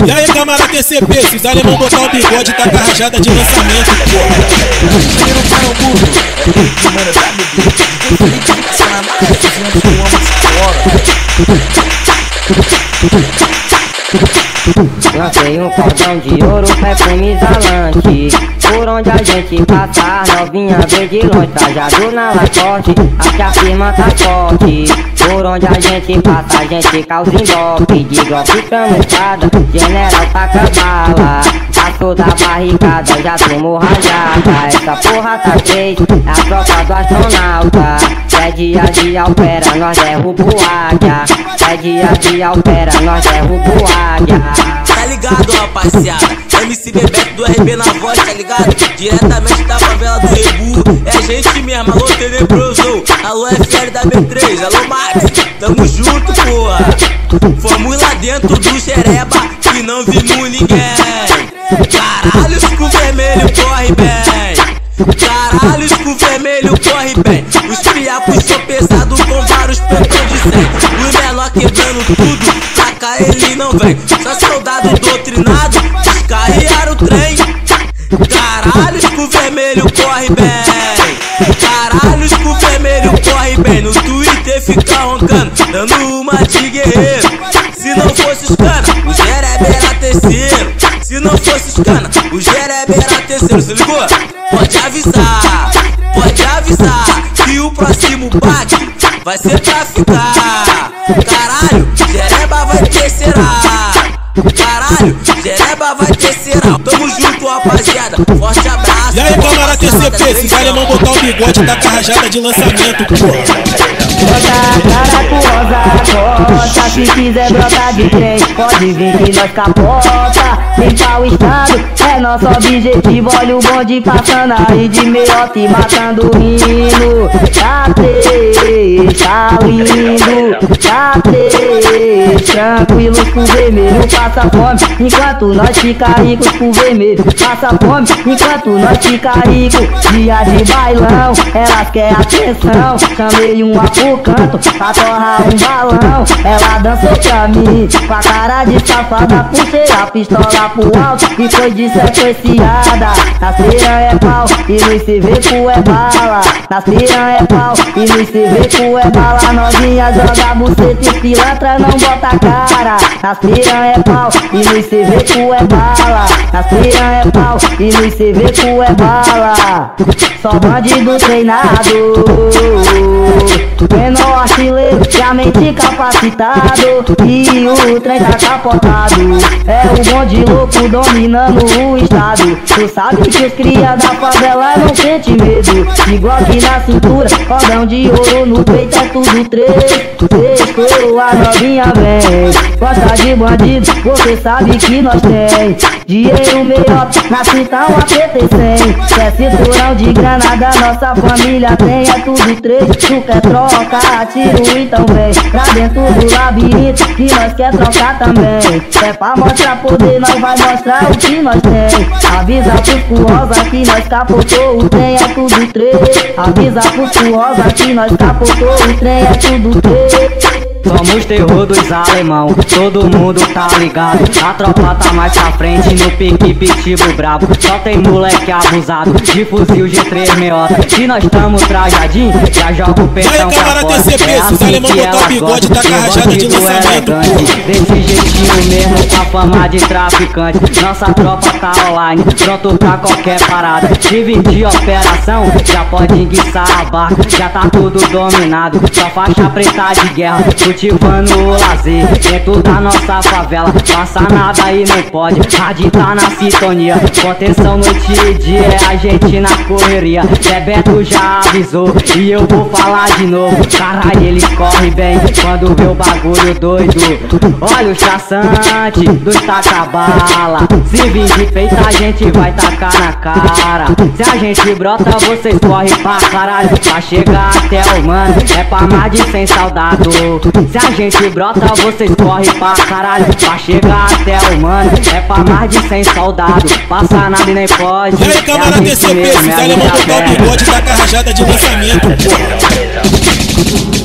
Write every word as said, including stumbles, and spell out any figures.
E aí, câmara T C P, se os alemão botar o bigode, tá com a rajada de lançamento, porra. Lancei um cordão de ouro, perfume exalante. Por onde a gente passar, novinha vem de longe. Trajado na Lacoste, aqui a firma tá forte. Por onde a gente passa, a gente causa emboque. De golpe camuflada, general taca bala. Passou da barricada, já tomo rajada. Essa porra tá feia, é a tropa do astronauta. É dia de Alpera, nós derruba o águia. É dia de Alpera, nós derruba o águia. Tá ligado, rapaziada? M C Bebeto do R B na voz, tá ligado? Diretamente da favela do Rebu. É gente mesmo, alô Tenebroso. Alô F L da B três, alô Max. Tamo junto, porra. Fomos lá dentro do Xereba e não vimos ninguém. Caralho, escudo vermelho corre bem. Caralho, escudo vermelho corre bem. Os piapos são pesados com vários pentões de cem. Os menor quebrando tudo, pra cá ele não vem. Só soldado doutrinado, descarrearam o trem. Caralho, escudo vermelho corre bem. Caralho, escudo vermelho corre bem. No Twitter fica roncando, dando uma de guerreiro. Se não fosse os cana, o Jerebe era terceiro. Se não fosse os cana, o Jerebe era terceiro. Se ligou? Pode avisar, pode avisar que o próximo bate vai ser pra ficar. Caralho, Jereba vai terceirar. Caralho, Jereba vai terceirar. Tamo junto, rapaziada, forte abraço. E aí, câmara T C P, se os alemão botar o bigode, tá com a rajada de lançamento, porra. Bota a cara com rosa costa. Se quiser brotar de frente, pode vir que nós capota. Limpar o estado é nosso objetivo. Olha o bonde passando aí de meiota e matando o hino. Tá três, tá lindo. Tá três, tranquilo com vermelho. Passa fome enquanto nós fica ricos com vermelho. Passa fome enquanto nós fica rico. Dia de bailão, elas querem atenção. Chamei uma pro canto pra torrar um balão. Ela dançou pra mim com a cara de safada. Puxei a pistola pro alto e foi de sequenciada. Nas piranha é pau e no C V cu é bala. Nas piranha é pau e no C V cu é bala. Novinha joga buceta e pilantra não bota a cara. Nas piranha é pau e no C V cu é bala. Nas piranha é pau e no C V cu é bala. Só bandido treinado, menor artilheiro, já mente capacitado. E o trem tá capotado. É o bonde louco dominando o estado. Tu sabe que os cria da favela não sente medo. Igual que na cintura, cordão de ouro no peito é tudo três. Sextou, a novinha vem. Gosta de bandido, você sabe que nós tem. Dinheiro melhor, na cinta um A P T cem. Quer cinturão de granada, nossa família tem. É tudo três, tu quer troca, tiro então vem. Pra dentro do labirinto, que nós quer trocar também. É pra mostrar poder, nós vai mostrar o que nós tem. Avisa pros currosa que nós capotou o trem, é tudo três. Avisa pros currosa que nós capotou o trem, é tudo três. Somos terror dos alemão, todo mundo tá ligado. A tropa tá mais pra frente no pique pitbull brabo. Só tem moleque abusado de fuzil G três meiota. Se nós tamo trajadinho, já joga o peitão pra fora. É assim que ela gosta, de bandido elegante. Desse jeitinho mesmo, com a fama de traficante. Nossa tropa tá online, pronto pra qualquer parada. Se vir de operação, já pode enguiçar a barca. Já tá tudo dominado, só faixa preta de guerra. Cultivando o lazer dentro da nossa favela. Passa nada e não pode, rádio tá na sintonia. Proteção noite e dia, é a gente na correria. Bebeto já avisou e eu vou falar de novo. Caralho, eles correm bem quando vê o bagulho doido. Olha o traçante dos taca-bala. Se vir de peito a gente vai tacar na cara. Se a gente brota vocês correm pra caralho. Pra chegar até o mano é pra mais de cem soldado. Se a gente brota, vocês correm pra caralho. Pra chegar até o mano é pra mais de cem soldados. Passa nada e nem pode. E aí, câmara T C P, se os alemão botar o bigode, tá com a rajada de lançamento, porra.